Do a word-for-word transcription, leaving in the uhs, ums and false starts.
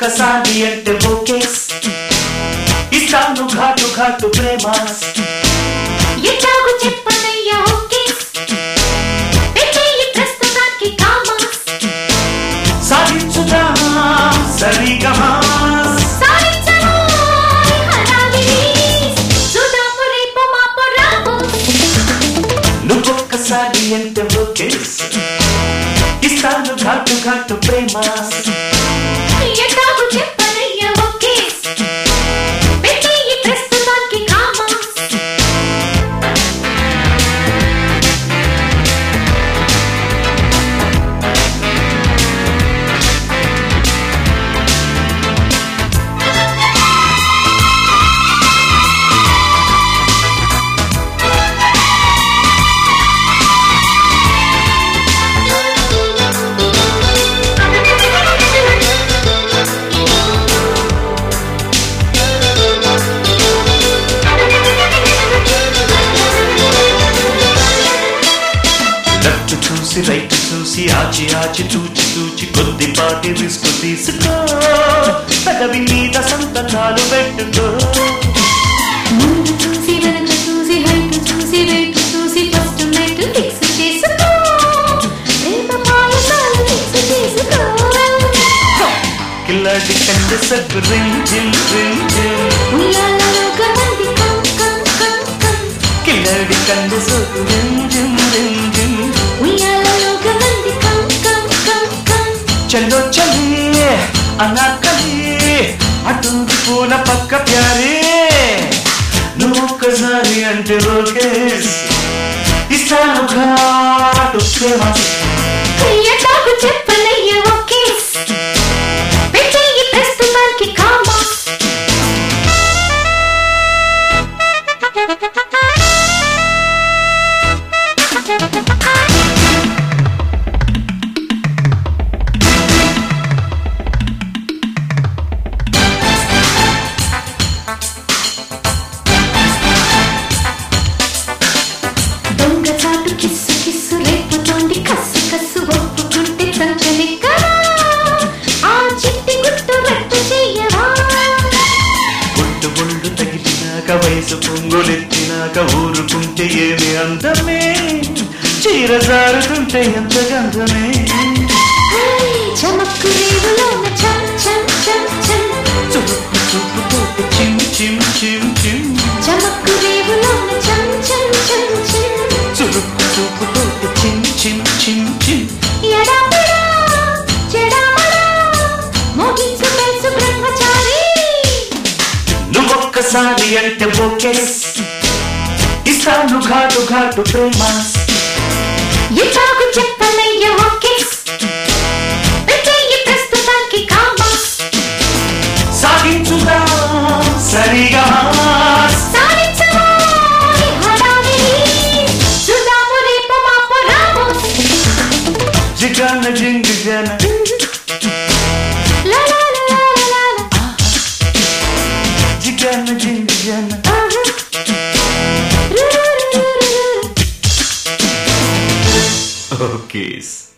ఒక్కసారి అంటే ఓకే ఇస్తాను ఘాటు ఘాటు ప్రేమ ఎట్లాగో చెప్పనయ్యా ఓకే పెట్టేయి ప్రస్తుతానికి కామా సాధించుదా సరిగమా సాధించను హడావిడి చూద్దాము రేపు మాపు రాము నువ్వొక్కసారి అంటే ఓకే ఇస్తాను ఘాటు ఘాటు ప్రేమ ఎట్లాగో చెప్పనయ్యా ఓకే పెట్టేయి ప్రస్తుతానికి కామా లెఫ్ట్ చూసి రైట్ చూసి ఆచి ఆచి తూచి తూచి కొద్దిపాటి రిస్క్ తీసుకో పెదవి మీద సంతకాలు పెట్టుకో ముందు చూసి వెనక చూసి హైట్ చూసి వెయిట్ చూసి ఫస్ట్ నైట్ ఫిక్స్ చేసుకో ప్రేమ పాయసాలు మిక్స్ చేసుకో కిల్లడి కంచె సగ్గు రింజిల్ రింజిల్ ఉయ్యాలలో గమంది కం కం కం కం కిల్లడి కంచె సగ్గు రింజిల్ రింజిల్ ఉయ్యాలలో గమంది కం కం కం కం చల్లో చలి అనాకలి అటుంది పూల పక్క ప్యారే నువ్వు ఒక్కసారి అంటే ఓకే ఇస్తాను ఘాటు ప్రేమ ఎట్లాగో చెప్పనయ్యా ఓకే పెట్టేయి ప్రస్తుతానికి కామా దొంగచాటు కిస్సు కిస్సు రేపుతోంది కస్సు కస్సు ఒప్పుకుంటే తంచలి కదా ఆ చిట్టి గుట్టు రట్టు చెయ్యవా గుట్టు గుండు తగిలినాక వయసు పొంగులెత్తినాక ఊరుకుంటే ఏమి అందమే చీర జారుతుంటే ఎంత గంధమే చమక్కు రేవులోన చం చం చం చం చూపు చూపుతో చిమ్ చిమ్ చిమ్ చిమ్ చమక్కు రేవులోన చం చం చం చం చురుకు చూపుతో చిమ్ చిమ్ చిమ్ చిమ్ ఎడాపెడా చెడామడా మోగించు తెలుసు బ్రహ్మచారి నువ్వొక్కసారి అంటే ఓకే ఇస్తాను ఘాటు ఘాటు ప్రేమ ఎట్లాగో చెప్పనయ్యా ఓకే పెట్టేయి ప్రస్తుతానికి కామా సాగించుదా సరిగా సాధించను హడావిడి చూద్దాము రేపు మాపు రాము జిగాన జింగ్ జన లా లా లా లా లా లా. జిగాన జింగ్ జన ఆహా. రు రు రు రు రు. ఓకే